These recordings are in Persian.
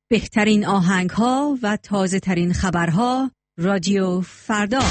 بهترین آهنگ‌ها و تازه‌ترین خبرها رادیو فردا.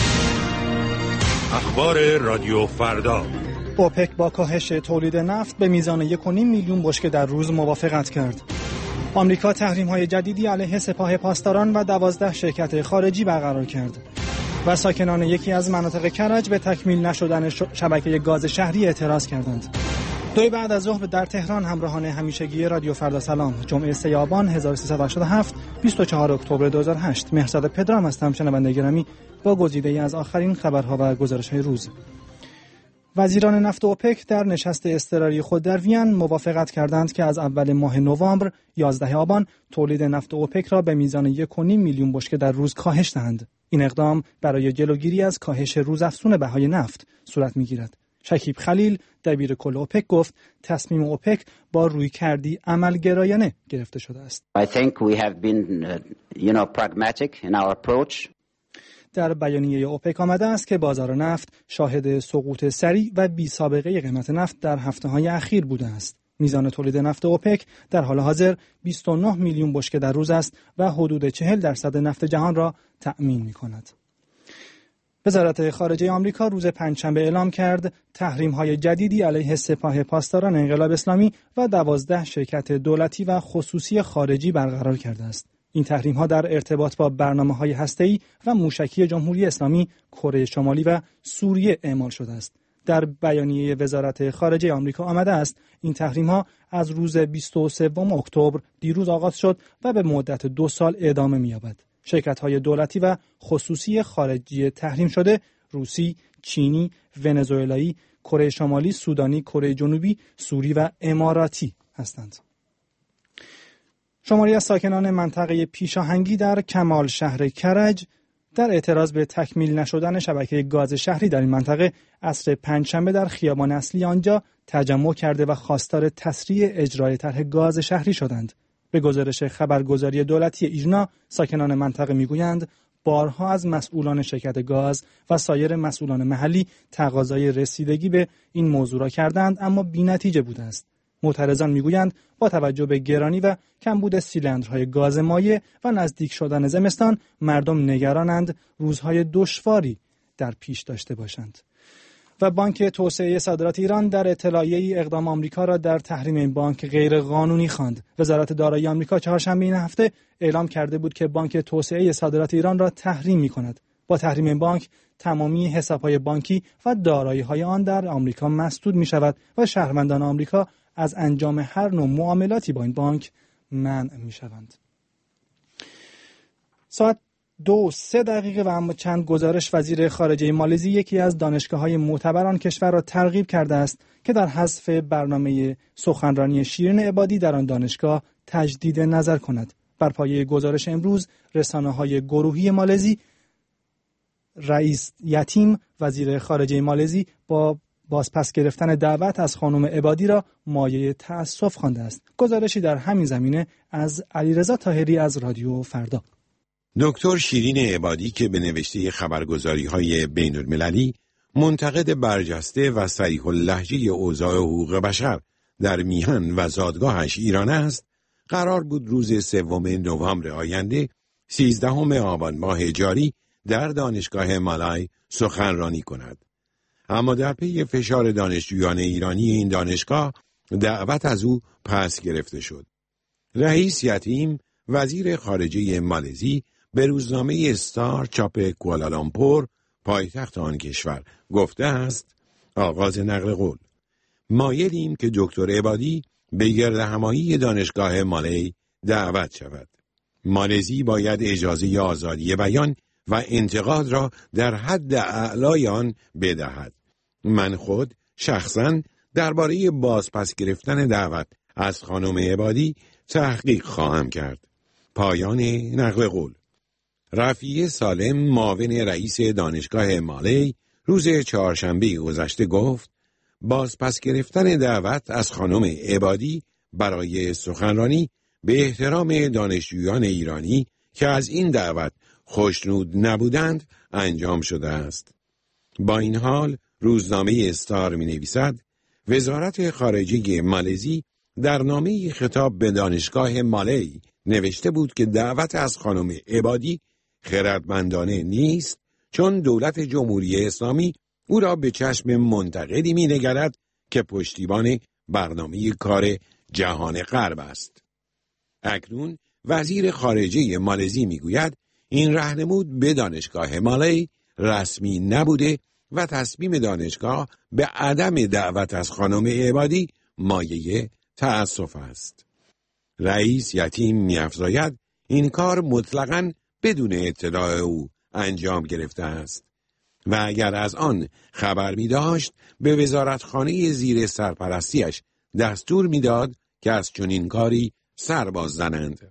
اخبار رادیو فردا. اوپک با کاهش تولید نفت به میزان 1.5 میلیون بشکه در روز موافقت کرد. آمریکا تحریم‌های جدیدی علیه سپاه پاسداران و 12 شرکت خارجی برقرار کرد. و ساکنان یکی از مناطق کرج به تکمیل نشدن شبکه گاز شهری اعتراض کردند. دوی بعد از ظهر در تهران همراهان همیشگی رادیو فردا سلام. جمعه 3 آبان 1387 24 اکتبر 2008. مهرزاد پدرام هستم. شنونده گرامی، با گزیده‌ای از آخرین خبرها و گزارش‌های روز. وزیران نفت اوپک در نشست اضطراری خود در وین موافقت کردند که از اول ماه نوامبر 11 آبان تولید نفت اوپک را به میزان 1.5 میلیون بشکه در روز کاهش دهند. این اقدام برای جلوگیری از کاهش روزافزون بهای نفت صورت می‌گیرد. شکیب خلیل دبیر کل اوپک گفت تصمیم اوپک با رویکردی عملگرایانه گرفته شده است. I think we have been pragmatic in our approach. در بیانیه اوپک آمده است که بازار نفت شاهد سقوط سریع و بی سابقه قیمت نفت در هفته‌های اخیر بوده است. میزان تولید نفت اوپک در حال حاضر 29 میلیون بشکه در روز است و حدود 40% نفت جهان را تأمین می‌کند. وزارت خارجه آمریکا روز پنجشنبه اعلام کرد تحریم‌های جدیدی علیه سپاه پاسداران انقلاب اسلامی و 12 شرکت دولتی و خصوصی خارجی برقرار کرده است. این تحریم‌ها در ارتباط با برنامه‌های هسته‌ای و موشکی جمهوری اسلامی، کره شمالی و سوریه اعمال شده است. در بیانیه وزارت خارجه آمریکا آمده است این تحریم‌ها از روز 23 اکتبر دیروز آغاز شد و به مدت 2 سال ادامه می‌یابد. شرکت‌های دولتی و خصوصی خارجی تحریم شده روسی، چینی، ونزوئلایی، کره شمالی، سودانی، کره جنوبی، سوری و اماراتی هستند. شماری از ساکنان منطقه پیشاهنگی در کمال شهر کرج در اعتراض به تکمیل نشدن شبکه گاز شهری در این منطقه عصر پنجشنبه در خیابان اصلی آنجا تجمع کرده و خواستار تسریع اجرای طرح گاز شهری شدند. به گزارش خبرگزاری دولتی ایژنا، ساکنان منطقه میگویند بارها از مسئولان شرکت گاز و سایر مسئولان محلی تقاضای رسیدگی به این موضوع را کردند اما بی‌نتیجه بوده است. معترضان میگویند با توجه به گرانی و کمبود سیلندرهای گاز مایع و نزدیک شدن زمستان مردم نگرانند روزهای دشواری در پیش داشته باشند. و بانک توسعه صادرات ایران در اطلاعیه‌ای اقدام آمریکا را در تحریم این بانک غیر قانونی خواند. وزارت دارایی آمریکا چهارشنبه این هفته اعلام کرده بود که بانک توسعه صادرات ایران را تحریم می‌کند. با تحریم این بانک تمامی حساب‌های بانکی و دارایی‌های آن در آمریکا مسدود می‌شود و شهروندان آمریکا از انجام هر نوع معاملاتی با این بانک منع می‌شوند. ساعت 2:03 و اما چند گزارش، وزیر خارجه مالزی یکی از دانشگاه‌های معتبر آن کشور را ترغیب کرده است که در حذف برنامه سخنرانی شیرین عبادی در آن دانشگاه تجدید نظر کند. بر پایه گزارش امروز رسانه‌های گروهی مالزی، رئیس یتیم وزیر خارجه مالزی با بازپس گرفتن دعوت از خانم عبادی را مایه تأسف خوانده است. گزارشی در همین زمینه از علیرضا طاهری از رادیو فردا. دکتر شیرین عبادی که به نوشته خبرگزاری‌های بین‌المللی منتقد برجسته و صریح اللهجه اوضاع حقوق بشر در میهن و زادگاهش ایران است، قرار بود روز 3 نوامبر آینده 13 آبان ماه جاری در دانشگاه مالای سخنرانی کند. اما در پی فشار دانشجویان ایرانی این دانشگاه دعوت از او پس گرفته شد. رئیس یتیم وزیر خارجه مالزی به روزنامه استار چاپ کوالالامپور پایتخت آن کشور گفته است: آغاز نقل قول. مایلیم که دکتر عبادی به گردهمایی دانشگاه مالی دعوت شود. مالزی باید اجازه آزادی بیان و انتقاد را در حد اعلای آن بدهد. من خود شخصاً درباره بازپس گرفتن دعوت از خانم عبادی تحقیق خواهم کرد. پایان نقل قول. رفیع سالم معاون رئیس دانشگاه مالی روز چهارشنبه گذشته گفت بازپس گرفتن دعوت از خانم عبادی برای سخنرانی به احترام دانشجویان ایرانی که از این دعوت خوشنود نبودند انجام شده است. با این حال روزنامه استار می نویسد وزارت خارجه مالزی در نامه خطاب به دانشگاه مالی نوشته بود که دعوت از خانم عبادی خردمندانه نیست، چون دولت جمهوری اسلامی او را به چشم منتقدی می‌نگرد که پشتیبان برنامه کار جهان غرب است. اکنون وزیر خارجه مالزی میگوید این راهنمود به دانشگاه مالی رسمی نبوده و تصمیم دانشگاه به عدم دعوت از خانم عبادی مایه تأسف است. رئیس یتیم می‌افزاید این کار مطلقاً بدون اطلاع او انجام گرفته است و اگر از آن خبر می داشت به وزارتخانه زیر سرپرستیش دستور میداد که از چنین کاری سر باز زنند.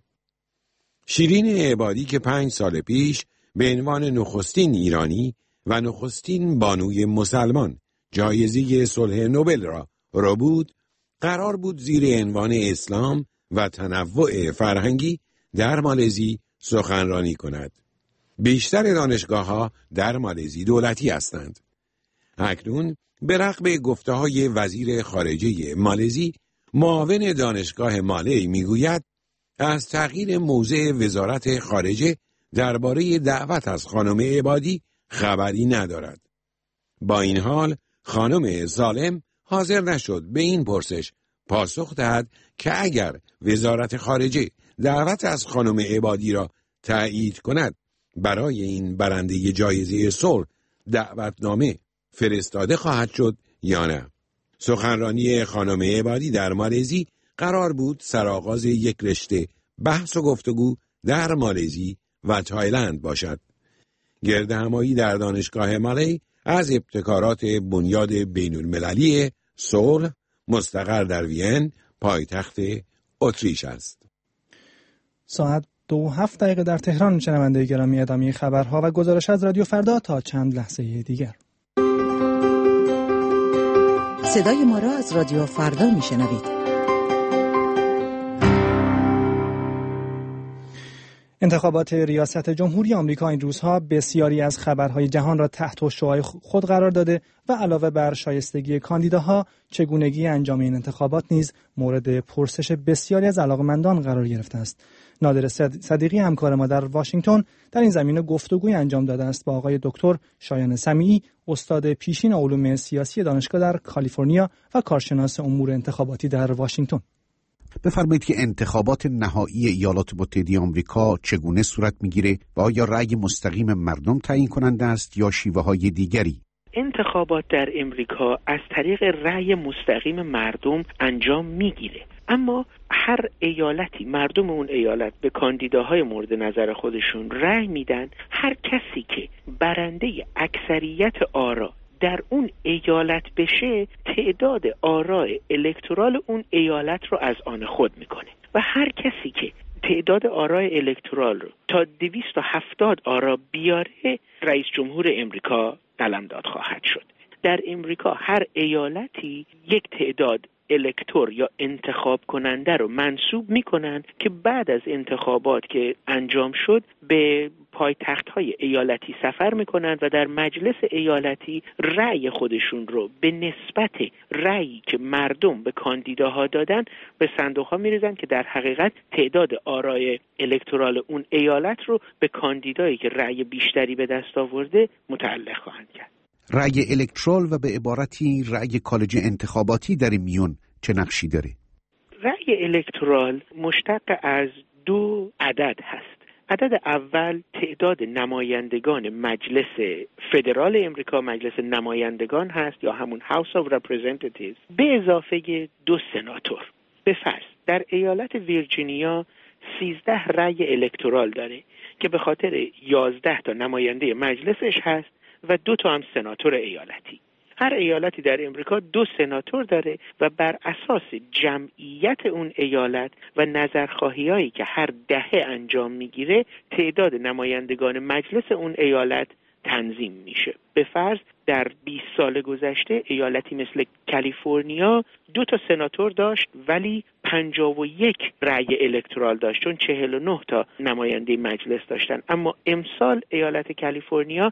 شیرین عبادی که 5 سال پیش به عنوان نخستین ایرانی و نخستین بانوی مسلمان جایزه صلح نوبل را بود، قرار بود زیر عنوان اسلام و تنوع فرهنگی در مالزی سخنرانی کند. بیشتر دانشگاه‌ها در مالزی دولتی هستند. اکنون به رغم گفته‌های وزیر خارجه مالزی، معاون دانشگاه مالی میگوید از تغییر موضع وزارت خارجه درباره دعوت از خانم عبادی خبری ندارد. با این حال خانم ظالم حاضر نشد به این پرسش پاسخ دهد که اگر وزارت خارجه دعوت از خانم عبادی را تایید کند برای این برنده جایزه صلح دعوتنامه فرستاده خواهد شد یا نه. سخنرانی خانم عبادی در مالزی قرار بود سرآغاز یک رشته بحث و گفتگو در مالزی و تایلند باشد. گردهمایی در دانشگاه مالی از ابتکارات بنیاد بین‌المللی صلح مستقر در وین، پایتخت اتریش است. ساعت 2:07 در تهران. شنونده گرامی، ادامه خبرها و گزارش از رادیو فردا تا چند لحظه دیگر. صدای ما را از رادیو فردا میشنوید. انتخابات ریاست جمهوری آمریکا این روزها بسیاری از خبرهای جهان را تحت الشعاع خود قرار داده و علاوه بر شایستگی کاندیداها، چگونگی انجام این انتخابات نیز مورد پرسش بسیاری از علاقه‌مندان قرار گرفته است. نادر صدیقی همکار ما در واشنگتن در این زمینه گفتگوی انجام داده است با آقای دکتر شایان سمیعی، استاد پیشین علوم سیاسی دانشگاه در کالیفرنیا و کارشناس امور انتخاباتی در واشنگتن. بفرمایید که انتخابات نهایی ایالات متحده آمریکا چگونه صورت میگیره و آیا رأی مستقیم مردم تعیین کننده است یا شیوه‌های دیگری؟ انتخابات در امریکا از طریق رأی مستقیم مردم انجام میگیره، اما هر ایالتی، مردم اون ایالت به کاندیداهای مورد نظر خودشون رأی میدن. هر کسی که برنده اکثریت آرا در اون ایالت بشه، تعداد آرای الکترال اون ایالت رو از آن خود میکنه و هر کسی که تعداد آرای الکترال رو تا 270 آرا بیاره، رئیس جمهور امریکا قلمداد خواهد شد. در امریکا هر ایالتی یک تعداد الکتور یا انتخاب کننده رو منصوب میکنن که بعد از انتخابات که انجام شد به پایتخت‌های ایالتی سفر میکنن و در مجلس ایالتی رأی خودشون رو به نسبت رأیی که مردم به کاندیداها دادن به صندوق‌ها میریزن که در حقیقت تعداد آرای الکترال اون ایالت رو به کاندیدایی که رأی بیشتری به دست آورده متعلق خواهند کرد. رأی الکترال و به عبارتی رأی کالج انتخاباتی در این میون چه نقشی داره؟ رأی الکترال مشتق از 2 عدد هست. عدد اول تعداد نمایندگان مجلس فدرال امریکا، مجلس نمایندگان هست یا همون House of Representatives، به اضافه 2 سناتور. به فرض در ایالت ویرجینیا 13 رأی الکترال داره که به خاطر 11 تا نماینده مجلسش هست و 2 تا هم سناتور ایالتی. هر ایالتی در امریکا 2 سناتور داره و بر اساس جمعیت اون ایالت و نظرخواهی‌هایی که هر دهه انجام میگیره، تعداد نمایندگان مجلس اون ایالت تنظیم میشه. به فرض در 20 سال گذشته ایالتی مثل کالیفرنیا 2 سناتور داشت ولی 51 رأی الکترال داشت، چون 49 تا نماینده مجلس داشتن. اما امسال ایالت کالیفرنیا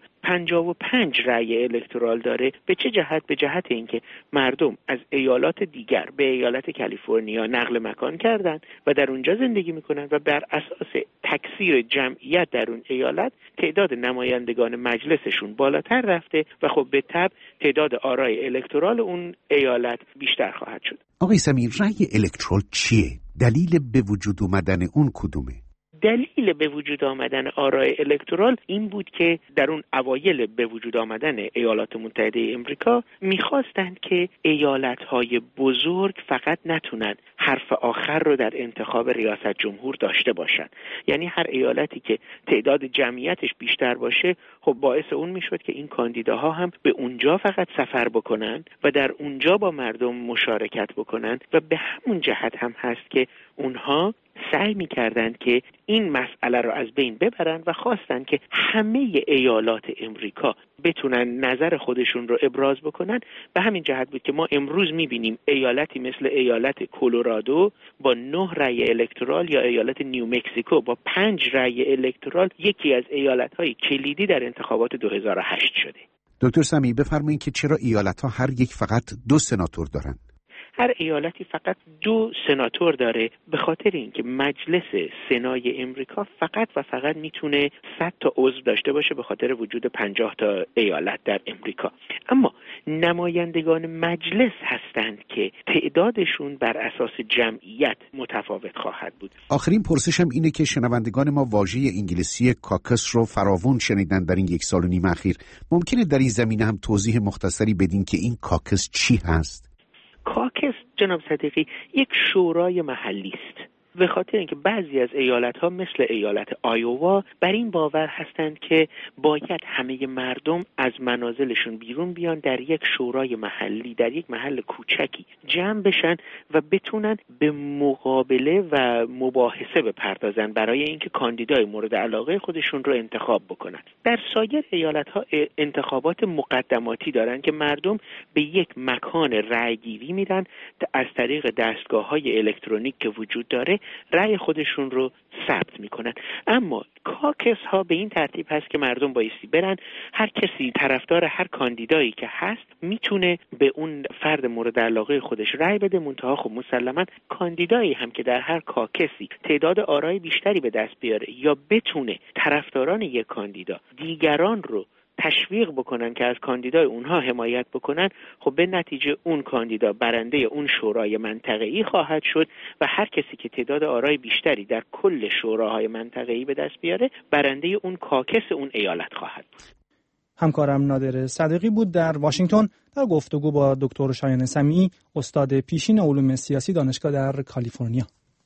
55 رأی الکترال داره. به چه جهت؟ به جهت اینکه مردم از ایالات دیگر به ایالت کالیفرنیا نقل مکان کردن و در اونجا زندگی میکنن و بر اساس تکثیر جمعیت در اون ایالت تعداد نمایندگان مجلسشون بالاتر رفته و خب به تبع تعداد آرای الکترال اون ایالت بیشتر خواهد شد. آقای سمی، رأی الکترال چیه؟ دلیل به وجود اومدن اون کدومه؟ دلیل به وجود آمدن آرای الکترال این بود که در اون اوایل به وجود آمدن ایالات متحده امریکا میخواستند که ایالت‌های بزرگ فقط نتونن حرف آخر رو در انتخاب ریاست جمهور داشته باشن. یعنی هر ایالتی که تعداد جمعیتش بیشتر باشه خب باعث اون میشد که این کاندیداها هم به اونجا فقط سفر بکنن و در اونجا با مردم مشارکت بکنن و به همون جهت هم هست که اونها سعی می‌کردند که این مسئله رو از بین ببرن و خواستند که همه ایالات امریکا بتونن نظر خودشون رو ابراز بکنن. به همین جهت بود که ما امروز می‌بینیم ایالتی مثل ایالت کلرادو با 9 رأی الکترال یا ایالت نیومکزیکو با 5 رأی الکترال یکی از ایالت‌های کلیدی در انتخابات 2008 شده. دکتر سمی بفرمایید که چرا ایالت‌ها هر یک فقط 2 سناتور دارن؟ هر ایالتی فقط 2 سناتور داره به خاطر اینکه مجلس سنای امریکا فقط و فقط میتونه 100 تا عضو داشته باشه به خاطر وجود 50 تا ایالت در امریکا. اما نمایندگان مجلس هستند که تعدادشون بر اساس جمعیت متفاوت خواهد بود. آخرین پرسشم اینه که شنوندگان ما واژه انگلیسی کاکس رو فراوون شنیدن در این 1.5 سال اخیر. ممکنه در این زمینه هم توضیح مختصری بدین که این کاکس چی هست؟ کاکس جناب صدیقی یک شورای محلی است. به خاطر اینکه بعضی از ایالت‌ها مثل ایالت آیووا بر این باور هستند که باید همه مردم از منازلشون بیرون بیان در یک شورای محلی، در یک محل کوچکی جمع بشن و بتونن به مقابله و مباحثه بپردازن برای اینکه کاندیدای مورد علاقه خودشون رو انتخاب بکنن. در سایر ایالت‌ها انتخابات مقدماتی دارن که مردم به یک مکان رأی‌گیری میرن از طریق دستگاه‌های الکترونیک که وجود داره رأی خودشون رو ثبت میکنن. اما کاکس ها به این ترتیب هست که مردم بایستی برن، هر کسی طرفدار هر کاندیدایی که هست میتونه به اون فرد مورد علاقه خودش رأی بده. منتها خب مسلماً کاندیدایی هم که در هر کاکسی تعداد آرای بیشتری به دست بیاره یا بتونه طرفداران یک کاندیدا دیگران رو تشویق بکنن که از کاندیدای اونها حمایت بکنن، خب به نتیجه اون کاندیدا برنده اون شورای منطقه‌ای خواهد شد و هر کسی که تعداد آرای بیشتری در کل شوراهای منطقه‌ای به دست بیاره برنده اون کاکس اون ایالت خواهد بود. همکارم نادر صدیقی بود در واشنگتن در گفتگو با دکتر شایان سمیعی، استاد پیشین علوم سیاسی دانشگاه در کالیفرنیا.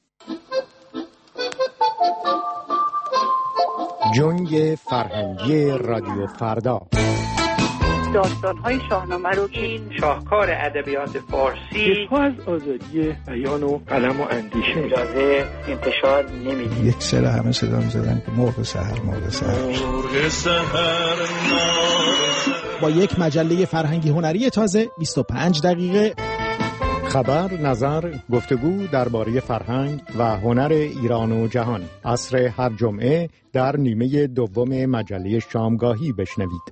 جنگ فرهنگی رادیو فردا. داستان‌های شاهنامه رو این شاهکار ادبیات فارسی دفاع از آزادی بیان و قلم و اندیشه اجازه انتشار نمی‌دید. یک سر همه صدا می‌زدن که مرغ سحر با یک مجله فرهنگی هنری تازه 25 دقیقه خبر، نظر، گفتگو درباره فرهنگ و هنر ایران و جهان. عصر هر جمعه در نیمه دوم مجله شامگاهی بشنوید.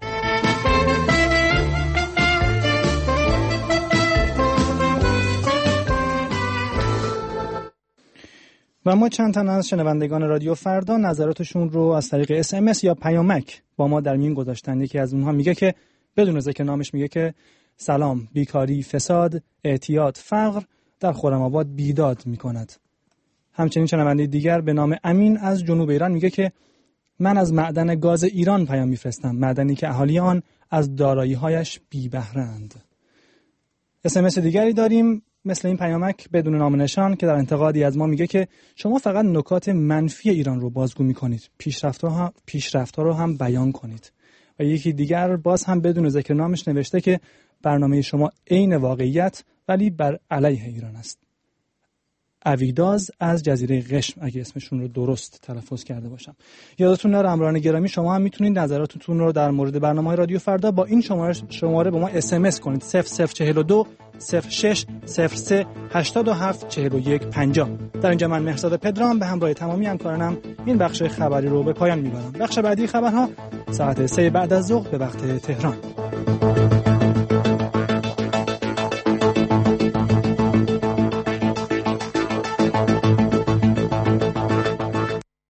و ما چند تن از شنوندگان رادیو فردا نظراتشون رو از طریق SMS یا پیامک با ما در میون گذاشتن. یکی از اونها میگه که بدون ذکر نامش میگه که سلام، بیکاری، فساد، اعتیاد، فقر در خرم‌آباد بیداد می‌کند. همچنین شنونده دیگر به نام امین از جنوب ایران میگه که من از معدن گاز ایران پیام میفرستم، معدنی که اهالی آن از دارایی‌هایش بی بهره‌اند. SMS دیگری داریم مثل این پیامک بدون نام نشان که در انتقادی از ما میگه که شما فقط نکات منفی ایران رو بازگو می‌کنید، پیشرفت‌ها رو هم بیان کنید. و یکی دیگر باز هم بدون ذکر نامش نوشته که برنامه شما عین واقعیت ولی بر علیه ایران است. اویداز از جزیره قشم، اگه اسمشون رو درست تلفظ کرده باشم. یادتون نره همراهان گرامی، شما هم میتونید نظراتتون رو در مورد برنامه رادیو فردا با این شماره به ما SMS کنید: 0042 06 03 87 41 50. در اینجا من مهرزاد پدرام به همراه تمامی همکارانم این بخش خبری رو به پایان میبرم. بخش بعدی خبرها ساعت 3 بعد از ظهر به وقت تهران.